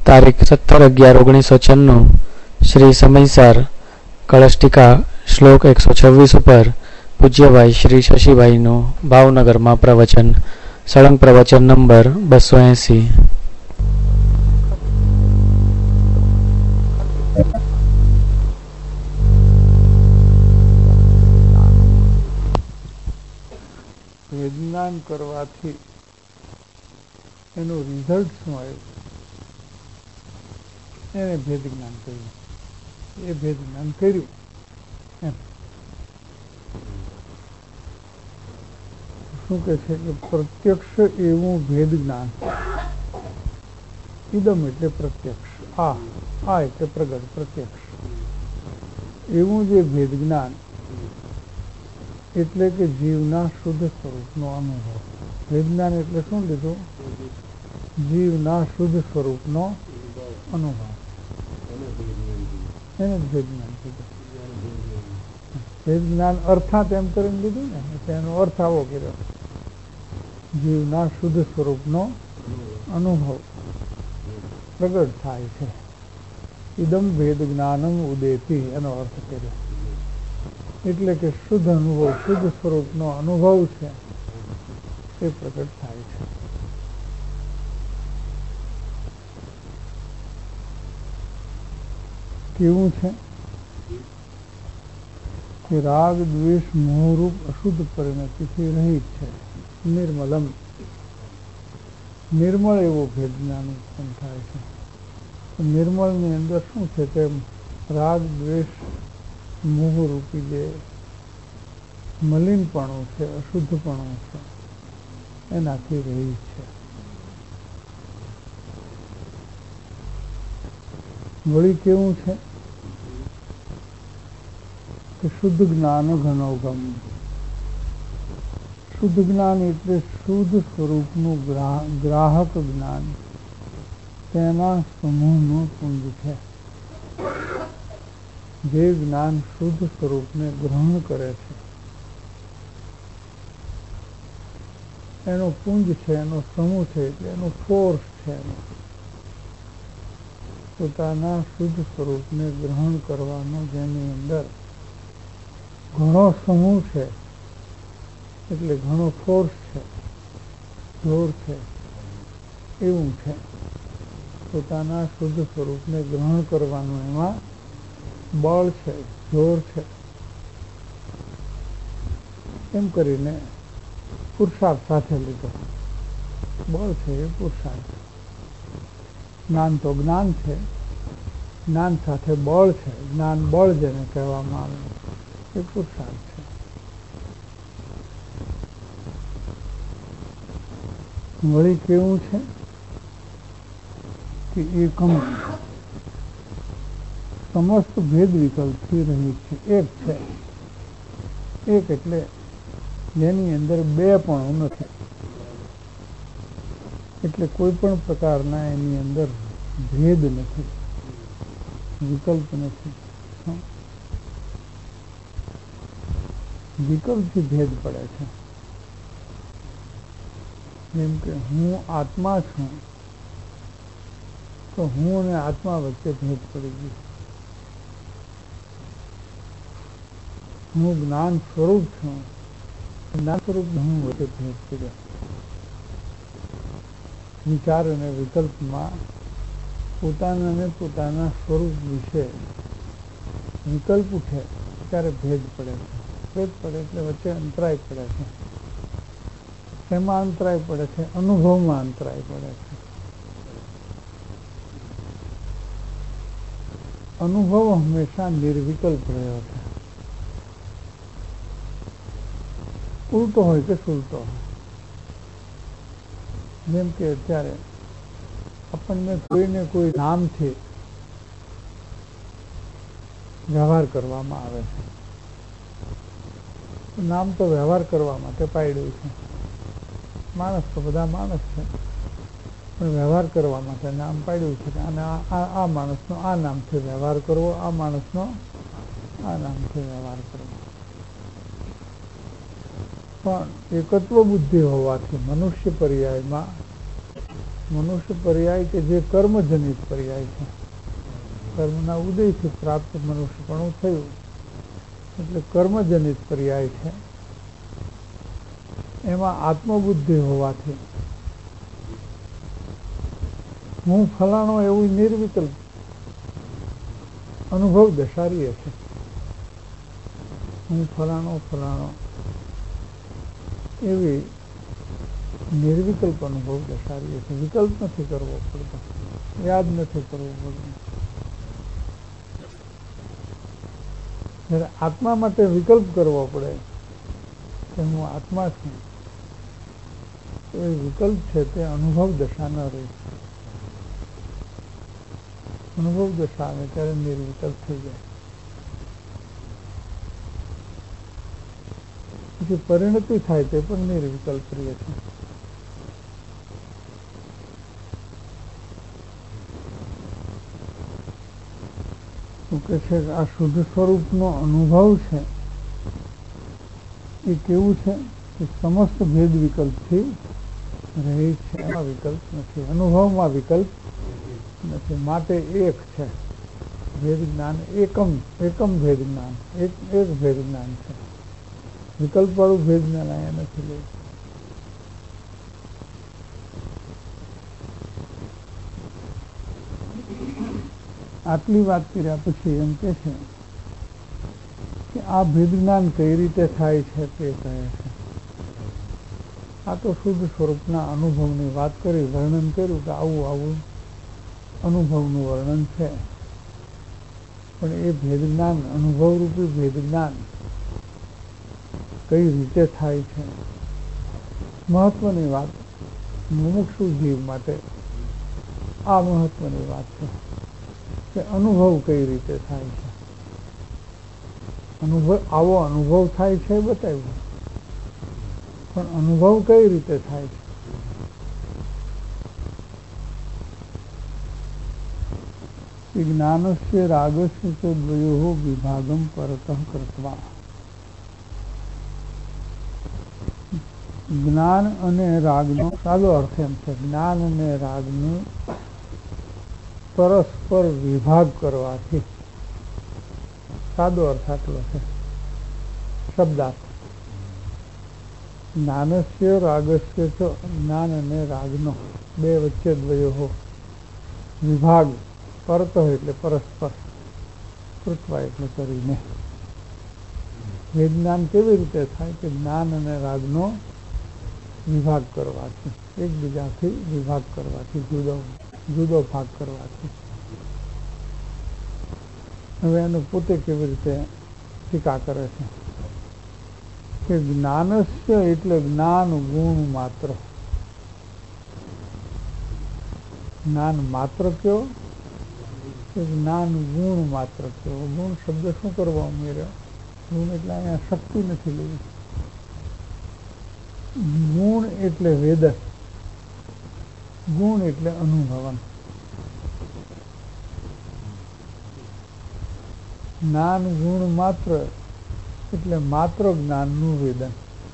તારીખ 17/11/1996 શ્રી સમયસાર કળશટીકા શ્લોક 126 ઉપર પૂજ્યભાઈ શ્રી શશીભાઈનું ભાવનગરમાં પ્રવચન, સળંગ પ્રવચન નંબર 280. વિજ્ઞાન કરવાથી એનું રિઝલ્ટ શું આવ્યું એને ભેદ જ્ઞાન કર્યું. એ ભેદ જ્ઞાન કર્યું એમ શું કે છે કે પ્રત્યક્ષ એવું ભેદ જ્ઞાન. ઇદમ એટલે પ્રત્યક્ષ, આ એટલે પ્રગટ પ્રત્યક્ષ. એવું જે ભેદ જ્ઞાન એટલે કે જીવના શુદ્ધ સ્વરૂપનો અનુભવ. વિજ્ઞાન એટલે શું લીધું? જીવના શુદ્ધ સ્વરૂપનો અનુભવ. એને વિજ્ઞાન કીધું. વિજ્ઞાન અર્થાત એમ કરીને લીધું ને, એટલે એનો અર્થ આવો કર્યો, જીવના શુદ્ધ સ્વરૂપનો અનુભવ પ્રગટ થાય છે. ઇદમ ભેદ જ્ઞાનમ ઉદેતી, એનો અર્થ કર્યો. એટલે કે શુદ્ધ અનુભવ, શુદ્ધ સ્વરૂપનો અનુભવ છે એ પ્રગટ થાય છે. કેવું છે કે રાગ દ્વેષ મોહરૂપ અશુદ્ધ પરિણતિથી રહિત છે. નિર્મલમ, નિર્મળ એવો ભેદ જ્ઞાન ઉત્પન્ન થાય છે. નિર્મળની અંદર શું છે કે રાગ દ્વેષ મોહરૂપી જે મલિનપણું છે, અશુદ્ધપણું છે, એનાથી રહિત છે. વળી કેવું છે કે શુદ્ધ જ્ઞાન ઘનોગમ. શુદ્ધ જ્ઞાન એટલે શુદ્ધ સ્વરૂપનું ગ્રાહક જ્ઞાન, તેના સમૂહનું પુંજ છે. જે જ્ઞાન શુદ્ધ સ્વરૂપને ગ્રહણ કરે છે એનો પુંજ છે, એનો સમૂહ છે, એટલે એનો ફોર્સ છે. પોતાના શુદ્ધ સ્વરૂપને ગ્રહણ કરવાનો જેની અંદર ઘણો સમૂહ છે, એટલે ઘણો ફોર્સ છે, જોર છે, એવું છે. પોતાના શુદ્ધ સ્વરૂપને ગ્રહણ કરવાનું એમાં બળ છે, જોર છે. એમ કરીને પુરુષાર્થ સાથે લીધો. બળ છે એ પુરુષાર્થ. જ્ઞાન તો જ્ઞાન છે, જ્ઞાન સાથે બળ છે. જ્ઞાન બળ જેને કહેવામાં આવે એ પુરુષાર્થ છે. વળી કેવું છે કે એકમ સમસ્ત ભેદ વિકલ્પથી રહિત છે. એક છે. એક એટલે જેની અંદર બે પણ નથી, એટલે કોઈ પણ પ્રકારના એની અંદર ભેદ નથી, વિકલ્પ નથી. વિકલ્પથી ભેદ પડે છે. જેમ કે હું આત્મા છું તો હું અને આત્મા વચ્ચે ભેદ પડી ગયો. હું જ્ઞાન સ્વરૂપ છું, જ્ઞાન સ્વરૂપ હું વચ્ચે ભેદ પડ્યો. વિચાર અને વિકલ્પમાં પોતાના અને પોતાના સ્વરૂપ વિશે વિકલ્પ ઉઠે ત્યારે ભેદ પડે છે. ભેદ પડે એટલે વચ્ચે અંતરાય પડે છે. એમાં અંતરાય પડે છે, અનુભવમાં અંતરાય પડે છે. અનુભવ હંમેશા નિર્વિકલ્પ રહ્યો છે. ઉલટો હોય કે સુલટો હોય. જેમ કે અત્યારે આપણને કોઈને કોઈ નામથી વ્યવહાર કરવામાં આવે છે. નામ તો વ્યવહાર કરવા માટે પાડ્યું છે. માણસ તો બધા માણસ છે, પણ વ્યવહાર કરવા માટે નામ પાડ્યું છે. અને આ માણસનો આ નામથી વ્યવહાર કરવો, આ માણસનો આ નામથી વ્યવહાર કરવો. પણ એકત્વ બુદ્ધિ હોવાથી મનુષ્ય પર્યાયમાં મનુષ્ય પર્યાય કે જે કર્મજનિત પર્યાય છે, કર્મના ઉદયથી પ્રાપ્ત મનુષ્યપણું થયું એટલે કર્મજનિત પર્યાય છે. એમાં આત્મબુદ્ધિ હોવાથી હું ફલાણો એવું નિર્વિકલ્પ અનુભવ દશારીએ છે. હું ફલાણો એવી નિર્વિકલ્પ અનુભવ દશારીએ છે. વિકલ્પ નથી કરવો પડતો, યાદ નથી કરવો પડતો. જ્યારે આત્મા માટે વિકલ્પ કરવો પડે કે હું આત્મા છું, તો એ વિકલ્પ છે તે અનુભવ દશા ન રહે. અનુભવ દશા આવે ત્યારે નિર્વિકલ્પ થઈ જાય. પછી પરિણતિ થાય તે પણ નિર્વિકલ્પ રહે છે. શું કે છે આ શુદ્ધ સ્વરૂપનો અનુભવ છે એ કેવું છે કે સમસ્ત ભેદ વિકલ્પથી રહે છે. એમાં વિકલ્પ નથી, અનુભવમાં વિકલ્પ નથી. માટે એક છે ભેદ જ્ઞાન, એકમ ભેદ જ્ઞાન, એક ભેદ જ્ઞાન છે. વિકલ્પ વાળું ભેદ જ્ઞાન અહીંયા નથી લેવું. આટલી વાત કર્યા પછી એમ કે છે કે આ ભેદ જ્ઞાન કઈ રીતે થાય છે તે કહે છે. આ તો શુદ્ધ સ્વરૂપના અનુભવની વાત કરી, વર્ણન કર્યું કે આવું અનુભવનું વર્ણન છે. પણ એ ભેદ જ્ઞાન, અનુભવરૂપી ભેદ જ્ઞાન કઈ રીતે થાય છે, મહત્વની વાત મુમુક્ષુ જીવ માટે આ મહત્વની વાત છે કે અનુભવ કઈ રીતે થાય છે. આવો અનુભવ થાય છે બતાવ્યું, પણ અનુભવ કઈ રીતે થાય છે. જ્ઞાનસ્ય રાગસ્ય ચ દ્વયોઃ વિભાગમ પરતઃ કૃત્વા. જ્ઞાન અને રાગનો સાદો અર્થ એમ છે, જ્ઞાન અને રાગનું પરસ્પર વિભાગ કરવાથી. સાદો અર્થ આટલો છે શબ્દાર્થ. જ્ઞાનસ્ય રાગસ્ય ચ, જ્ઞાન અને રાગનો બે વચ્ચે દ્વયોઃ વિભાગ, પરત એટલે પરસ્પર, કૃત્વા એટલે કરીને. વિજ્ઞાન કેવી રીતે થાય કે જ્ઞાન અને રાગનો વિભાગ કરવાથી, એકબીજાથી વિભાગ કરવાથી, જુદો ભાગ કરવાથી. હવે એનું પોતે કેવી રીતે ટીકા કરે છે કે જ્ઞાનસ્ય એટલે જ્ઞાન ગુણ માત્ર. જ્ઞાન માત્ર કયો કે જ્ઞાન ગુણ માત્ર કયો. ગુણ શબ્દ શું કરવા ઉમેર્યો? ગુણ એટલે અહીંયા શક્તિ નથી લેવી. ગુણ એટલે વેદન, ગુણ એટલે અનુભવન. જ્ઞાન ગુણ માત્ર એટલે માત્ર જ્ઞાનનું વેદન.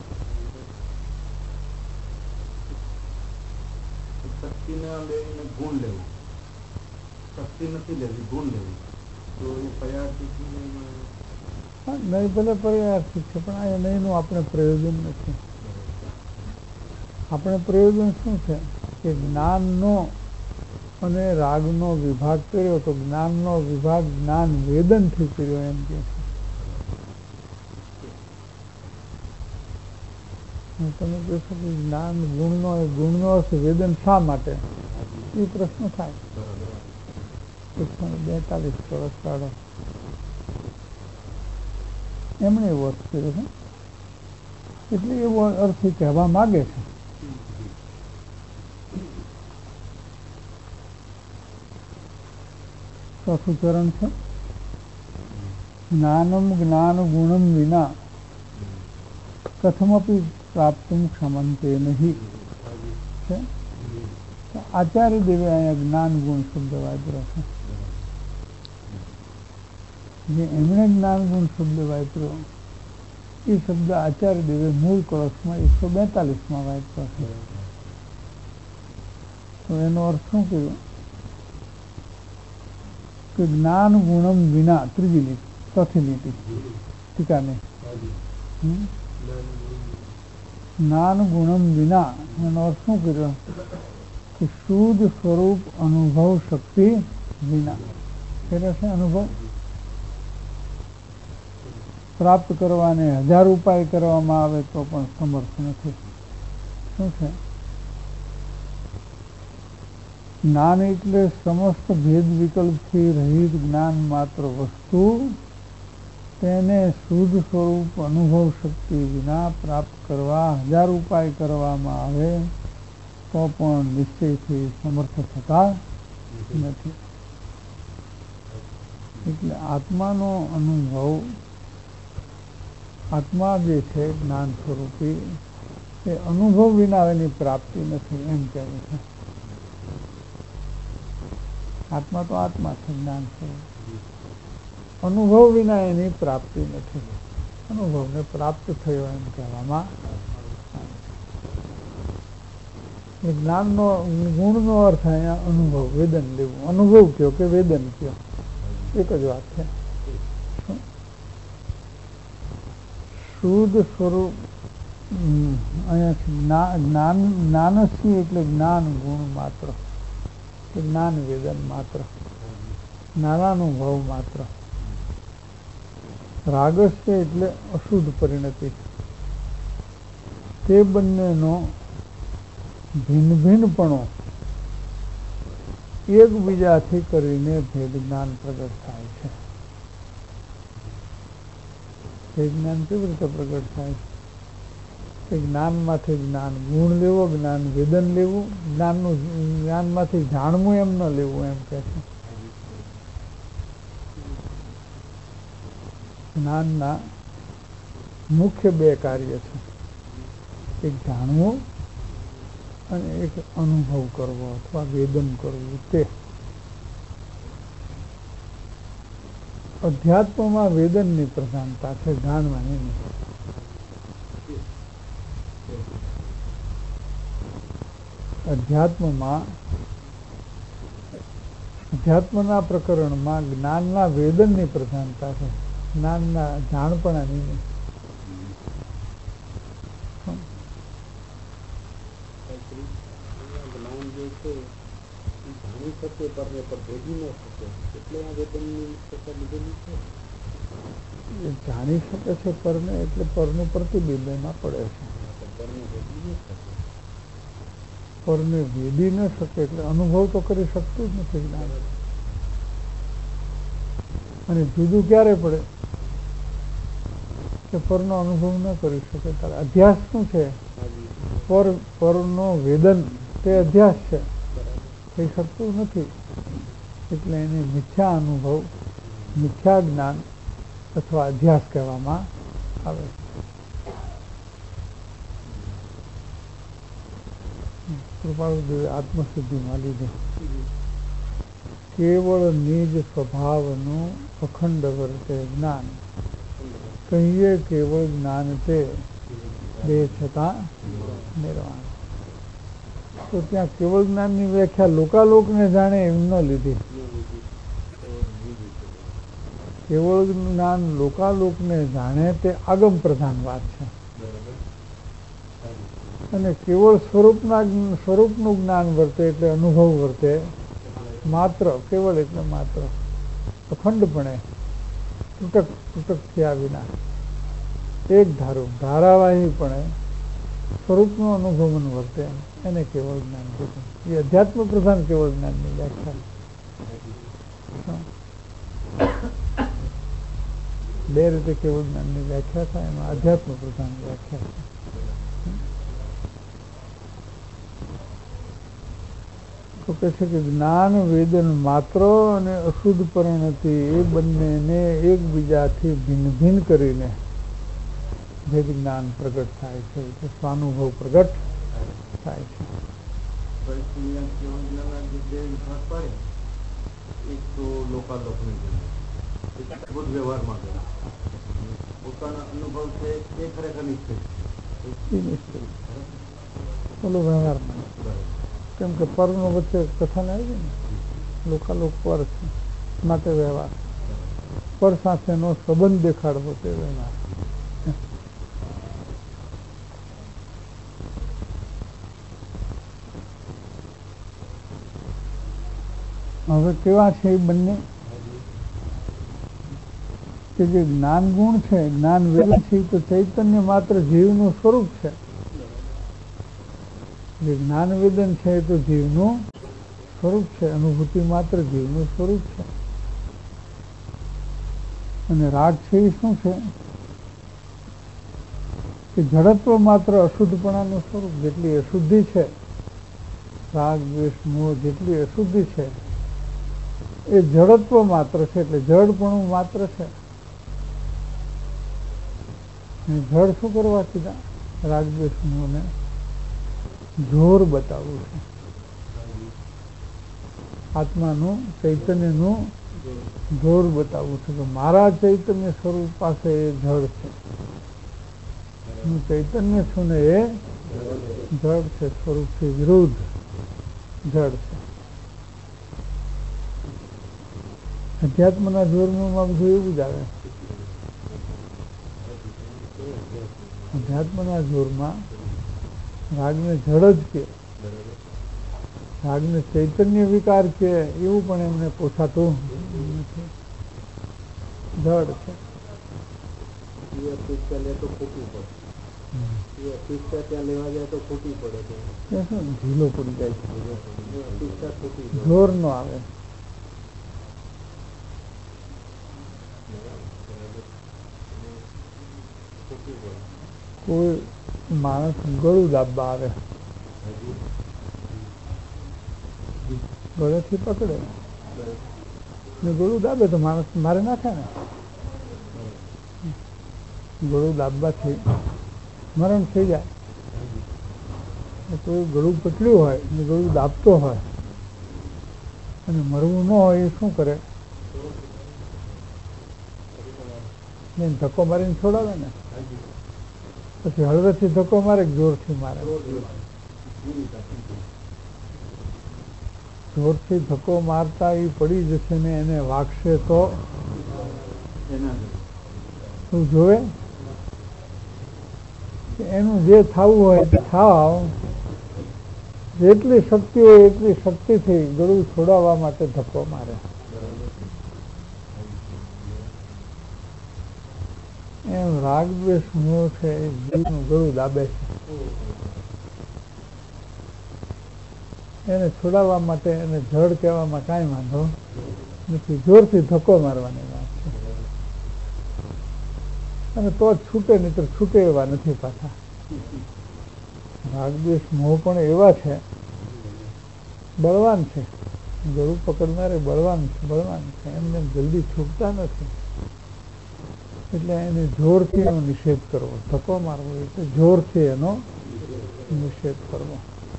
શક્તિ ના લેવીને ગુણ લેવું, શક્તિ નથી લેવી, ગુણ લેવી, તો એ પર્યાર્થિક નહીં, ભલે પર્યાર્થિક છે પણ અહીંયા નહીંનું આપણે પ્રયોજન નથી. આપણે પ્રયોજન શું છે કે જ્ઞાનનો અને રાગનો વિભાગ કર્યો, તો જ્ઞાનનો વિભાગ જ્ઞાન વેદનથી કર્યો એમ કે છે. તમે કહેશો કે જ્ઞાન ગુણનો અર્થ વેદન શા માટે, એ પ્રશ્ન થાય. 142 ચોરસ કાઢો. એમણે એવો અર્થ કર્યો છે, એટલે એવો અર્થ કહેવા માગે છે. ચોથું ચરણ છે જ્ઞાનમ જ્ઞાન ગુણમ વિના કથમપી પ્રાપ્તુમ ક્ષમંતે નહીં. આચાર્ય દેવે અહીંયા જ્ઞાન ગુણ શબ્દ વાપર્યો છે. જે એમણે જ્ઞાન ગુણ શબ્દ વાપર્યો એ શબ્દ આચાર્ય દેવે મૂળ કળશમાં 142માં વાપર્યો છે. તો એનો અર્થ શું કર્યો કે જ્ઞાન ગુણમ વિના, ત્રીજી લીટી, ચોથી લીટી ટીકા નહીં, જ્ઞાન ગુણમ વિના એનો અર્થ શું કર્યો કે શુદ્ધ સ્વરૂપ અનુભવ શક્તિ વિના. એટલે છે અનુભવ પ્રાપ્ત કરવાને 1000 ઉપાય કરવામાં આવે તો પણ સમર્થ નથી. શું છે? જ્ઞાન એટલે સમસ્ત ભેદ વિકલ્પથી રહિત જ્ઞાન માત્ર વસ્તુ, તેને શુદ્ધ સ્વરૂપ અનુભવ શક્તિ વિના પ્રાપ્ત કરવા 1000 ઉપાય કરવામાં આવે તો પણ નિશ્ચયથી સમર્થ થતા નથી. એટલે આત્માનો અનુભવ, આત્મા જે છે જ્ઞાન સ્વરૂપી, એ અનુભવ વિના એની પ્રાપ્તિ નથી, એમ કહેવું છે. આત્મા તો આત્મા છે, જ્ઞાન સ્વરૂપ. અનુભવ વિના એની પ્રાપ્તિ નથી. અનુભવને પ્રાપ્ત થયો એમ કહેવામાં. જ્ઞાનનો ગુણનો અર્થ અહીંયા અનુભવ, વેદન લેવું. અનુભવ કયો કે વેદન કયો, એક જ વાત છે. શુદ્ધ સ્વરૂપ અહીંયા જ્ઞાનસ્ય એટલે જ્ઞાન ગુણ માત્ર, જ્ઞાન વેદન માત્ર, જ્ઞાનાનુભવ માત્ર. રાગસ્ય એટલે અશુદ્ધ પરિણતિ. તે બંનેનો ભિન્ન ભિન્નપણો એકબીજાથી કરીને ભેદ જ્ઞાન પ્રગટ થાય છે. ભેદ જ્ઞાન કેવી રીતે પ્રગટ થાય છે? કે જ્ઞાનમાંથી જ્ઞાન ગુણ લેવો, જ્ઞાન વેદન લેવું, જ્ઞાનમાંથી જાણવું એમ ન લેવું, એમ કે છે. જ્ઞાનના મુખ્ય 2 કાર્ય છે, એક જાણવું અને એક અનુભવ કરવો અથવા વેદન કરવું. તે અધ્યાત્મમાં વેદનની પ્રધાનતા છે, જ્ઞાનમાં નહીં. અધ્યાત્મના પ્રકરણમાં જ્ઞાનના વેદનની પ્રધાનતા છે, જ્ઞાનના જાણપણાની નહીં. જાણી શકે છે પરને, એટલે પરનું પ્રતિબિંબ એમાં પડે છે. પરને વેદી ન શકે એટલે અનુભવ તો કરી શકતું જ નથી જ્ઞાન. અને જુદું ક્યારે પડે કે પરનો અનુભવ ન કરી શકે ત્યારે. અધ્યાસ શું છે? પરનો વેદન તે અધ્યાસ છે, થઈ શકતું નથી. એટલે એને મિથ્યા અનુભવ, મિથ્યા જ્ઞાન અથવા અધ્યાસ કહેવામાં આવે છે. કૃપાળુદેવે આત્મસિદ્ધિમાં લીધે કેવળ નિજ સ્વભાવનું અખંડ વર્તે જ્ઞાન, કહીએ કેવળ જ્ઞાન તે દેહ છતાં નિર્વાણ. તો ત્યાં કેવળ જ્ઞાનની વ્યાખ્યા લોકાલોકને જાણે એમ ન લીધી. કેવળ જ્ઞાન લોકાલોકને જાણે તે આગમ પ્રધાન વાત છે. અને કેવળ સ્વરૂપનું જ્ઞાન વર્તે એટલે અનુભવ વર્તે માત્ર. કેવળ એટલે માત્ર, અખંડપણે, તૂટક થયા વિના, એક ધારું ધારાવાહીપણે સ્વરૂપનું અનુભવન વર્તે, એને કેવળ જ્ઞાન કીધું. એ અધ્યાત્મ પ્રધાન કેવળ જ્ઞાનની વ્યાખ્યા. 2 રીતે કેવળ જ્ઞાનની વ્યાખ્યા થાય, એમાં અધ્યાત્મ પ્રધાન વ્યાખ્યા છે. તો કહે છે કે જ્ઞાન વેદન માત્ર અને અશુદ્ધ પરિણતિ એ બંનેને એકબીજાથી ભિન્ન ભિન્ન કરીને ભેદ જ્ઞાન પ્રગટ થાય છે, એટલે સ્વાનુભવ પ્રગટ થાય છે. એક તો લોકાલોકની વ્યવહારમાં પોતાના અનુભવ છે એ ખરેખર નિશ્ચિત, બોલો વ્યવહારમાં. કેમ કે પરનો વચ્ચે કથન આવી ને લોકાલોક પર છે માટે વ્યવહાર, પર સાથેનો સંબંધ દેખાડવો તે વ્યવહાર. હવે કેવા છે એ બંને કે જે જ્ઞાન ગુણ છે, જ્ઞાન વેદન છે, તો ચૈતન્ય માત્ર જીવનું સ્વરૂપ છે. જે જ્ઞાન વેદન છે એ તો જીવનું સ્વરૂપ છે, અનુભૂતિ માત્ર જીવનું સ્વરૂપ છે. અને રાગ છે એ શું છે કે જડત્વ માત્ર અશુદ્ધપણાનું સ્વરૂપ. જેટલી અશુદ્ધિ છે, રાગ દ્વેષ મોહ જેટલી અશુદ્ધિ છે એ જડત્વ માત્ર છે, એટલે જડપણું માત્ર છે. જડ શું કરવા કીધા? રાગ દ્વેષ મોહને જોર બતાવવું છે. આત્માનું, ચૈતન્યનું જોર બતાવવું છે કે મારા ચૈતન્ય સ્વરૂપ પાસે એ જડ છે, હું ચૈતન્ય છું ને એ જડ છે, સ્વરૂપથી વિરુદ્ધ જડ છે. અધ્યાત્મના જોરમાં બધું એવું જ આવે. અધ્યાત્મના જોરમાં રાગને જડ જ કે, રાગને ચૈતન્ય વિકાર કે એવું પણ એમને પોસાતું નથી. જડ છે. ઢીલો પડી જાય છે, જોર નો આવે. કોઈ માણસ ગળું દાબવા આવે, ગળેથી પકડે ને ગળું દાબે તો માણસ મારે નાખે ને. ગળું દાબવાથી મરણ થઈ જાય. કોઈ ગળું પકડ્યું હોય ને ગળું દાબતો હોય અને મરવું ન હોય એ શું કરે? ધક્કો મારીને છોડાવે ને. પછી હળવેથી ધક્કો મારે, જોરથી મારે. જોરથી ધક્કો મારતા એ પડી જશે ને એને વાગશે તો તું જોવે કે એનું જે થવું હોય તે થાવ. જેટલી શક્તિ હોય એટલી શક્તિથી ગળું છોડાવવા માટે ધક્કો મારે. એમ રાગ દ્વેષ મોહ છે એ જીવનું ગળું દાબે છે. એને છોડાવવા માટે એને જડ કહેવામાં કાંઈ વાંધો નથી. જોરથી ધક્કો મારવાની વાત છે. અને તો જ છૂટે, નહીં તો છૂટે એવા નથી પાછા. રાગ દ્વેષ મોહ પણ એવા છે, બળવાન છે. ગળું પકડનારે બળવાન છે, એમને જલ્દી છૂટતા નથી. એટલે એને જોરથી એનો નિષેધ કરવો. ધક્કો મારવો એટલે જોરથી એનો નિષેધ કરવો.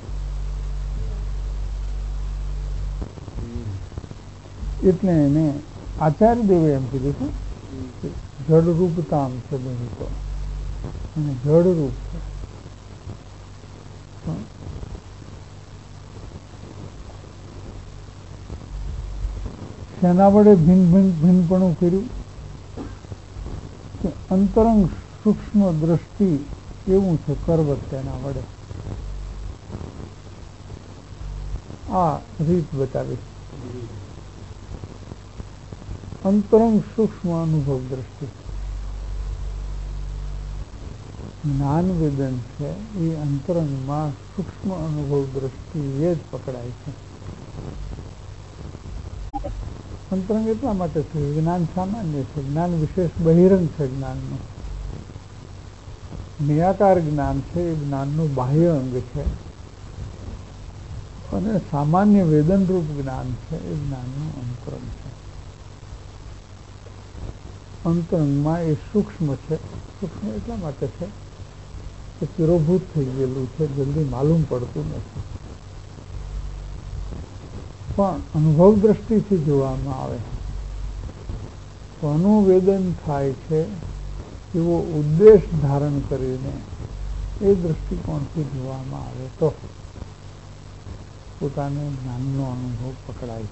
એટલે એને આચાર્ય દેવે એમ કીધું છે જડરૂપતામ છે બધું તો, અને જડરૂપ છે. શેના વડે ભિન્નપણું કર્યું? કે અંતરંગ સૂક્ષ્મ દ્રષ્ટિ એવું છે કરવત તેના વડે. આ રીત બતાવી. અંતરંગ સૂક્ષ્મ અનુભવ દ્રષ્ટિ. જ્ઞાન વેદન છે એ અંતરંગમાં સૂક્ષ્મ અનુભવ દ્રષ્ટિ એ જ પકડાય છે. અંતરંગ એટલા માટે છે, જ્ઞાન સામાન્ય છે, જ્ઞાન વિશેષ બહિરંગ છે. જ્ઞાનનું નિરાકાર જ્ઞાન છે એ જ્ઞાનનું બાહ્ય અંગ છે, અને સામાન્ય વેદનરૂપ જ્ઞાન છે એ જ્ઞાનનું અંતરંગ છે. અંતરંગમાં એ સૂક્ષ્મ છે. સૂક્ષ્મ એટલા માટે છે કે તિરોભૂત થઈ ગયેલું છે, જલ્દી માલુમ પડતું નથી. પણ અનુભવ દ્રષ્ટિથી જોવામાં આવે તો અનુવેદન થાય છે એવો ઉદ્દેશ ધારણ કરીને એ દ્રષ્ટિકોણથી જોવામાં આવે તો પોતાને જ્ઞાનનો અનુભવ પકડાય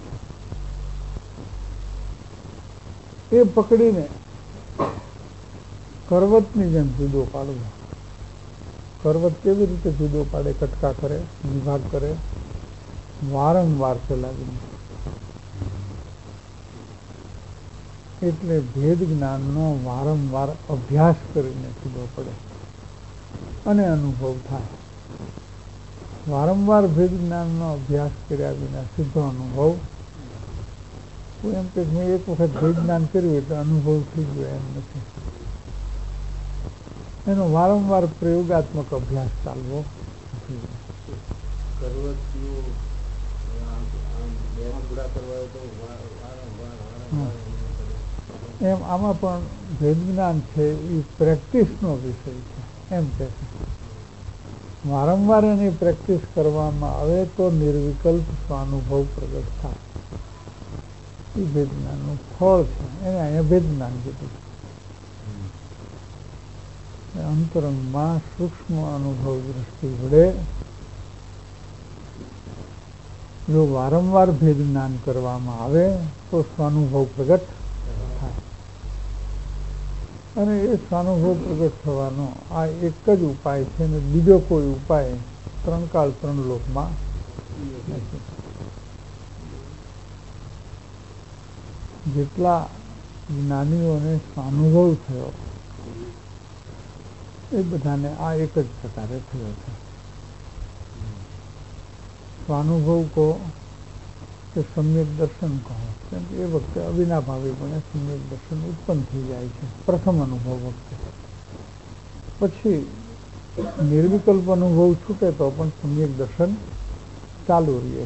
છે. એ પકડીને કરવતની જેમ જુદો પાડવો. કરવત કેવી રીતે જુદો પાડે? કટકા કરે, વિભાગ કરે, વારંવાર ચલાવીને. એટલે ભેદ જ્ઞાનનો વારંવાર અભ્યાસ કરીને જુદો પડે અને અનુભવ થાય. વારંવાર ભેદ જ્ઞાનનો અભ્યાસ કર્યા વિના સીધો અનુભવ, એમ કે મેં એક વખત ભેદ જ્ઞાન કર્યું એટલે અનુભવ થઈ ગયો, એમ નથી. એનો વારંવાર પ્રયોગાત્મક અભ્યાસ ચાલવો. એમ આમાં પણ ભેદ જ્ઞાન છે એ પ્રેક્ટિસનો વિષય છે, એમ કે વારંવાર એની પ્રેક્ટિસ કરવામાં આવે તો નિર્વિકલ્પ સ્વાનુભવ પ્રગટ થાય. એ ભેદ જ્ઞાનનું ફળ છે. એને અહીંયા ભેદ જ્ઞાન કીધું. અંતરંગમાં સૂક્ષ્મ અનુભવ દ્રષ્ટિ વડે જો વારંવાર ભેદ જ્ઞાન કરવામાં આવે તો સ્વાનુભવ પ્રગટ થાય. અને એ સ્વાનુભવ પ્રગટ થવાનો આ એક જ ઉપાય છે ને બીજો કોઈ ઉપાય ત્રણ કાળ ત્રણ લોકમાં નથી. જેટલા જ્ઞાનીઓને સ્વાનુભવ થયો એ બધાને આ એક જ પ્રકારે થયો છે. સ્વાનુભવ કહો કે સમ્યક દર્શન કહો, કેમ કે એ વખતે અવિનાભાવીપણે સમ્યક દર્શન ઉત્પન્ન થઈ જાય છે પ્રથમ અનુભવ વખતે. પછી નિર્વિકલ્પ અનુભવ છૂટે તો પણ સમ્યક દર્શન ચાલુ રહે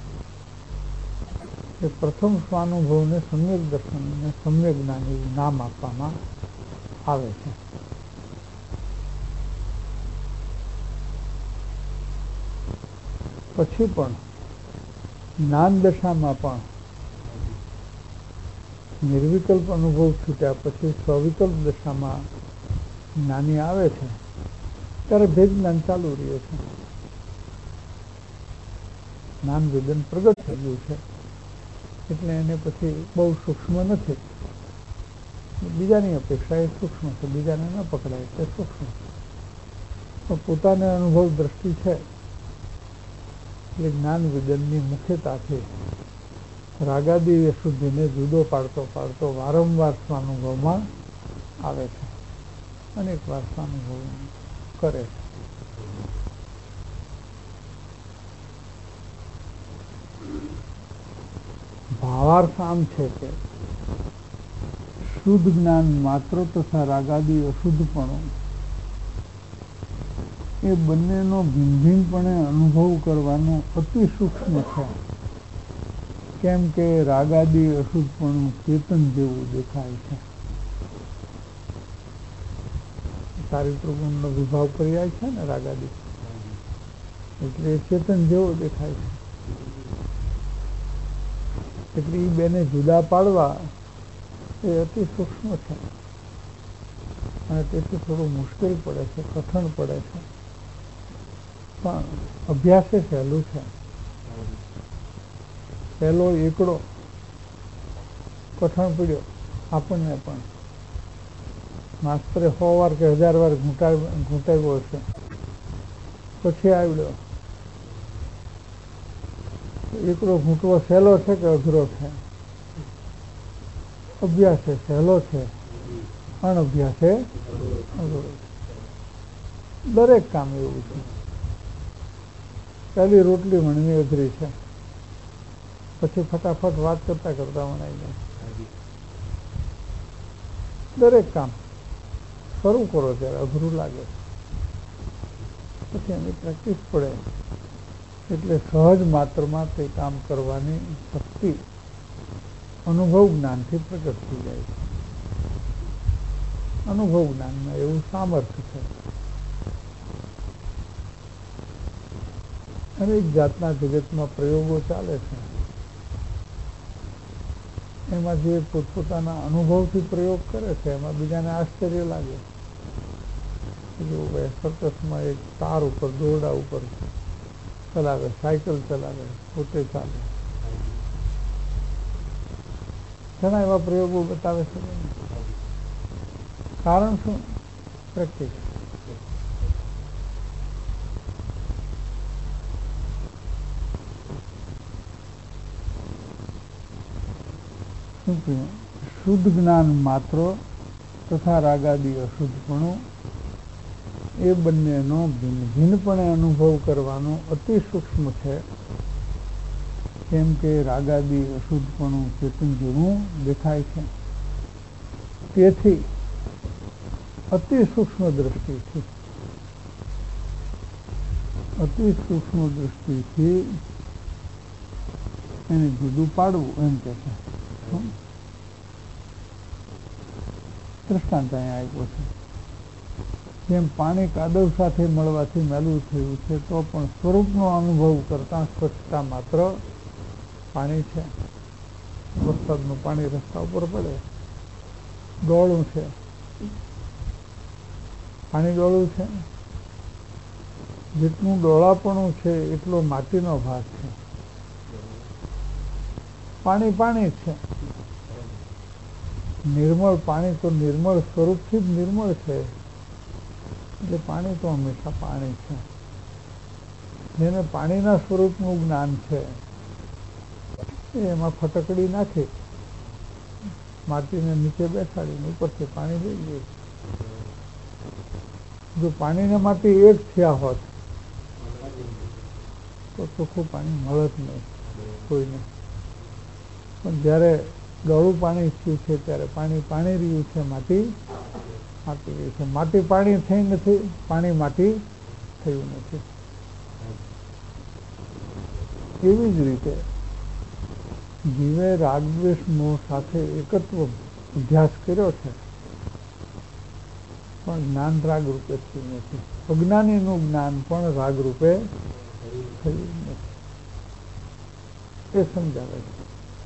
છે. એ પ્રથમ સ્વાનુભવને સમ્યક દર્શન અને સમ્યક જ્ઞાન એવું નામ આપવામાં આવે છે. પછી પણ જ્ઞાન દશામાં પણ નિર્વિકલ્પ અનુભવ છૂટ્યા પછી સ્વવિકલ્પ દશામાં જ્ઞાની આવે છે ત્યારે ભેદ જ્ઞાન ચાલુ રહે છે. જ્ઞાન વેદન પ્રગટ થઈ ગયું છે એટલે એને પછી બહુ સૂક્ષ્મ નથી. બીજાની અપેક્ષા એ સૂક્ષ્મ છે, બીજાને ન પકડાય એટલે સૂક્ષ્મ. તો પોતાને અનુભવ દ્રષ્ટિ છે એટલે જ્ઞાન વિદનની મુખ્યતાથી રાગાદી અશુદ્ધિને જુદો પાડતો પાડતો વારંવાર સ્વાનુભવમાં આવે છે, અનેક વાર સ્વાનુભવ કરે છે. ભાવાર્થ આમ છે કે શુદ્ધ જ્ઞાન માત્ર તથા રાગાદી અશુદ્ધપણું એ બંનેનો ભિન્નભિન્નપણે અનુભવ કરવાનો અતિ સૂક્ષ્મ છે. કેમ કે રાગાદી અશુદ્ધપણું ચેતન જેવું દેખાય છે. ચારિત્ર ગુણનો વિભાવ પર્યાય છે ને રાગાદી, એટલે ચેતન જેવો દેખાય છે. એટલે એ બેને જુદા પાડવા એ અતિ સૂક્ષ્મ છે અને તેથી થોડું મુશ્કેલ પડે છે, કઠણ પડે છે. પણ અભ્યાસ એ સહેલું છે. પહેલો એકડો કઠણ પડ્યો આપણને પણ. માસ્તરે 100 વાર કે 1000 વાર ઘૂંટાવ્યો છે, પછી આવડ્યો. એકડો ઘૂંટવો સહેલો છે કે અઘરો છે? અભ્યાસ એ સહેલો છે, અનઅભ્યાસ એ અઘરો છે. દરેક કામ એવું છે. પહેલી રોટલી વણવી અઘરી છે, પછી ફટાફટ વાત કરતા કરતા વણાઈ જાય. દરેક કામ શરૂ કરો ત્યારે અઘરું લાગે, પછી એની પ્રેક્ટિસ પડે એટલે સહજ માત્રમાં તે કામ કરવાની શક્તિ અનુભવ જ્ઞાનથી પ્રગટ થઈ જાય છે. અનુભવ જ્ઞાનમાં એવું સામર્થ્ય છે. અનેક જાતના જગતમાં પ્રયોગો ચાલે છે. એમાં જે પોતપોતાના અનુભવથી પ્રયોગ કરે છે એમાં બીજાને આશ્ચર્ય લાગે. જો સર્કસમાં એક તાર ઉપર, દોરડા ઉપર ચલાવે, સાયકલ ચલાવે, પોતે ચાલે. ઘણા એવા પ્રયોગો બતાવે છે. કારણ શું? પ્રેક્ટિસ. શુદ્ધ જ્ઞાન માત્ર તથા રાગાદી અશુદ્ધપણું એ બંનેનો ભિન્નપણે અનુભવ કરવાનો અતિ સૂક્ષ્મ છે. કેમ કે રાગાદી અશુદ્ધપણું ચેતન જેવું દેખાય છે. તેથી અતિ સૂક્ષ્મ દ્રષ્ટિથી એને જુદું પાડવું એમ કે છે. દ્રષ્ટાંત અહીંયા આપ્યો છે. જેમ પાણી કાદવ સાથે મળવાથી મેલું થયું છે, તો પણ સ્વરૂપનો અનુભવ કરતા સ્વચ્છતા માત્ર પાણી છે. વરસાદનું પાણી રસ્તા ઉપર પડે, ડોળું છે, પાણી ડોળું છે. જેટલું ડોળાપણું છે એટલો માટીનો ભાગ છે. પાણી પાણી છે. નિર્મળ પાણી તો નિર્મળ સ્વરૂપથી જ નિર્મળ છે. એટલે પાણી તો હંમેશા પાણી છે. જેને પાણીના સ્વરૂપનું જ્ઞાન છે એમાં ફટકડી નાખી માટીને નીચે બેસાડીને ઉપરથી પાણી લઈ લે. જો પાણી ને માટી એક થયા હોત તો ચોખ્ખું પાણી મળત નહીં કોઈને. પણ જ્યારે ગળું પાણી થયું છે ત્યારે પાણી પાણી રહ્યું છે, માટી માટી રહ્યું છે. માટી પાણી થઈ નથી, પાણી માટી થયું નથી. એવી જ રીતે જીવે રાગદ્વેષ મોહ સાથે એકત્વ અભ્યાસ કર્યો છે, પણ જ્ઞાન રાગ રૂપે થયું નથી. અજ્ઞાનીનું જ્ઞાન પણ રાગ રૂપે થયું નથી. એ સમજાવે છે.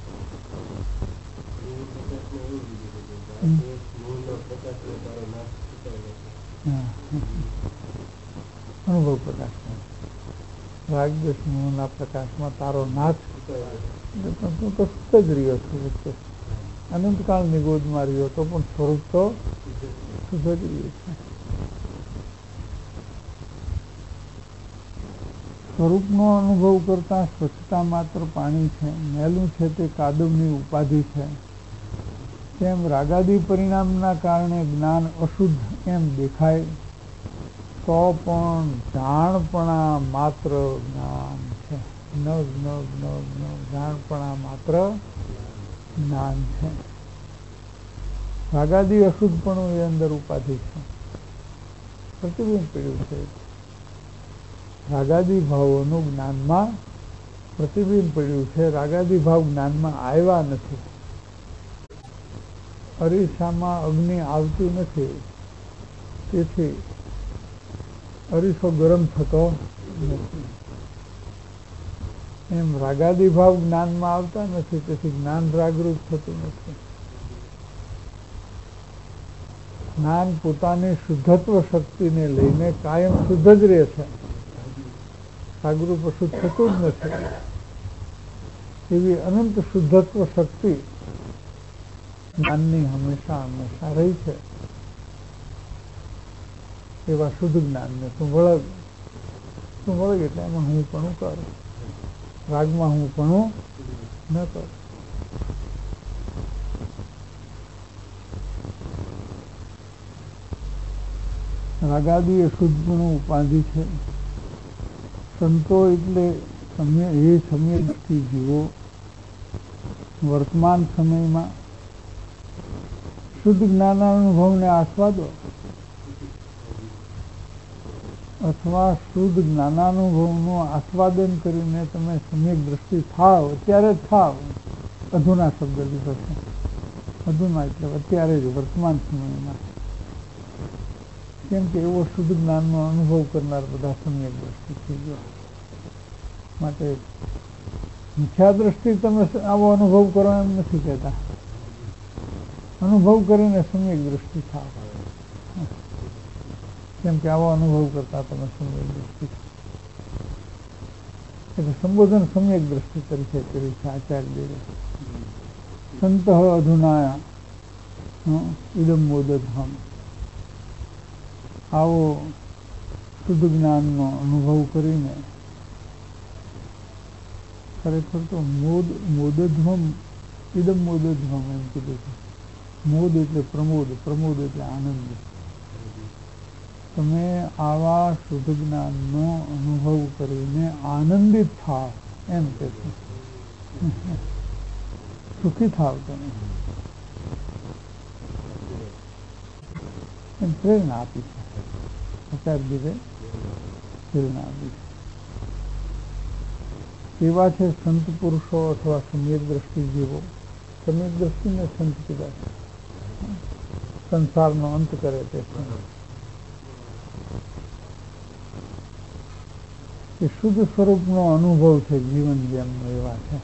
અનુભવ પ્રકાશમાં રાગદ્વેષ મોહના પ્રકાશમાં તારો નાશ. તું તો સુત જ રહ્યો છું વચ્ચે, અનંતકાળની ગોદમાં રહ્યો તો પણ સ્વરૂપ તો શુદ્ધ જ રહ્યું છે. સ્વરૂપનો અનુભવ કરતા સ્વચ્છતા માત્ર પાણી છે. મેલું છે તે કાદવની ઉપાધિ છે. તેમ રાગાદી પરિણામના કારણે જ્ઞાન અશુદ્ધ એમ દેખાય તો પણ જાણપણા માત્ર જ્ઞાન છે. જાણપણા માત્ર જ્ઞાન છે. રાગાદી અશુદ્ધપણું એ અંદર ઉપાધિ છે, પ્રતિબિંબ પડ્યું છે. રાગાદી ભાવોનું જ્ઞાનમાં પ્રતિબિંબ પડ્યું છે. રાગાદી ભાવ જ્ઞાનમાં આવ્યા નથી. અરીસામાં અગ્નિ આવતી નથી, તેથી અરીસો ગરમ થતો નથી. એમ રાગાદી ભાવ જ્ઞાનમાં આવતા નથી, તેથી જ્ઞાન રાગરૂપ થતું નથી. જ્ઞાન પોતાની શુદ્ધત્વ શક્તિને લઈને કાયમ શુદ્ધ જ રહે છે. રાગરૂપ અશુદ્ધ થતું જ નથી. એવી અનંત શુદ્ધત્વ શક્તિ જ્ઞાનની હંમેશા રહી છે. એવા શુદ્ધ જ્ઞાનને તું વળગ એટલે એમાં હું પણ કર, રાગમાં હું પણ ન કર. રાગાદી એ શુદ્ધપણું ઉપાધિ છે. સંતો એટલે સમયથી જીવો વર્તમાન સમયમાં શુદ્ધ જ્ઞાનાનુભવને આસ્વાદો, અથવા શુદ્ધ જ્ઞાનાનુભવનું આસ્વાદન કરીને તમે સમ્યક દ્રષ્ટિ થાવ, અત્યારે જ થાવ. અધુના શબ્દ લીધો છે. અધુના એટલે અત્યારે જ, વર્તમાન સમયમાં. કેમ કે એવો શુદ્ધ જ્ઞાનનો અનુભવ કરનાર બધા સમ્યક દ્રષ્ટિ થઈ ગયો. માટે મિથ્યા દ્રષ્ટિ તમે આવો અનુભવ કરો એમ નથી કહેતા. અનુભવ કરીને સમ્યક દ્રષ્ટિ થાવ. કેમ કે આવો અનુભવ કરતા તમે સમ્યક દ્રષ્ટિ. એટલે સંબોધન સમ્યક દ્રષ્ટિ તરીકે કર્યું છે આચાર્ય. સંત અધુના ઇદમ મોદધમ, આવો શુદ્ધ જ્ઞાનનો અનુભવ કરીને ખરેખર તો મોદધ્વમ ઇદમ મોદધ્વમ એમ કીધું છે. મોદ એટલે પ્રમોદ, પ્રમોદ એટલે આનંદ. તમે આવા શુદ્ધ જ્ઞાનનો અનુભવ કરીને આનંદિત થાવ એમ કે છે. સુખી થાવ તમે એમ પ્રેરણા આપી છે આચાર્યજીએ, પ્રેરણા આપી છે. એવા છે સંત પુરુષો અથવા સમ્યક દ્રષ્ટિ જીવો. સમ્યક દ્રષ્ટિને સંત કીધા છે. સંસારનો અંત કરે તે એ શુદ્ધ સ્વરૂપનો અનુભવ છે જીવન જેમનો. એવા છે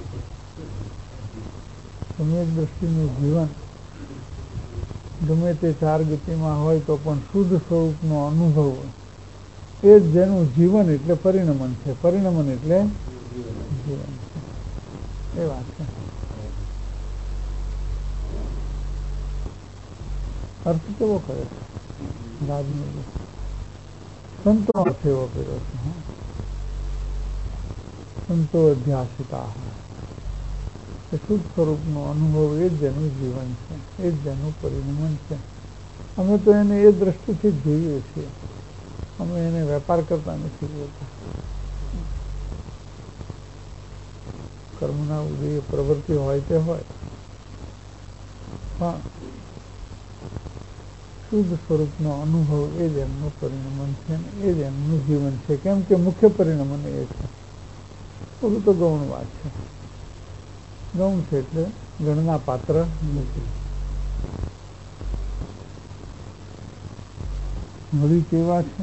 સમ્યક દ્રષ્ટિનું જીવન ગમે તે ચાર ગતિમાં હોય તો પણ શુદ્ધ સ્વરૂપનો અનુભવ એ જ જેનું જીવન એટલે પરિણમન છે. પરિણમન એટલે જીવન છે. એ વાત છે. અર્થ કેવો કરે છે રાજનો? સંતો અર્થ એવો કર્યો છે. સંતો અધ્યાસિતા, એ શુદ્ધ સ્વરૂપનો અનુભવ એ જ જેનું જીવન છે, એ જ જેનું પરિણમન છે. અમે તો એને એ દ્રષ્ટિથી જ જોઈએ છીએ. અમે એને વેપાર કરતા નથી જોતા. કર્મના ઉદય પ્રવૃત્તિ હોય તે હોય, પણ શુદ્ધ સ્વરૂપનો અનુભવ એ જ એમનું પરિણમન છે, એ જ એમનું જીવન છે. કેમ કે મુખ્ય પરિણમન એ છે. બધું તો ગૌણ વાત છે. ગૌણ છે એટલે ગણના પાત્ર નથી. વળી કેવા છે?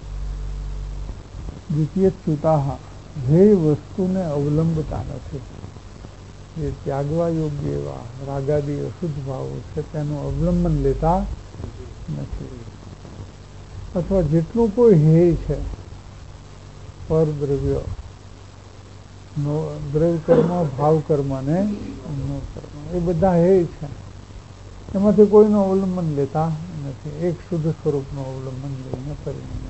દ્વિતીય ચ્યુતા, ધ્યેય વસ્તુને અવલંબતા નથી. જે ત્યાગવા યોગ્ય એવા રાગાદી અશુદ્ધ ભાવો છે તેનું અવલંબન લેતા નથી. અથવા જેટલું કોઈ હેય છે, પર દ્રવ્ય, દ્રવ્ય કર્મ, ભાવ કર્મ અને નો કર્મ, એ બધા હેય છે. એમાંથી કોઈનું અવલંબન લેતા નથી. એક શુદ્ધ સ્વરૂપનું અવલંબન લઈને પરિણમે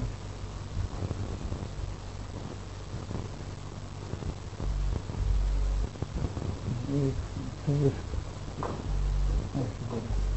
છે.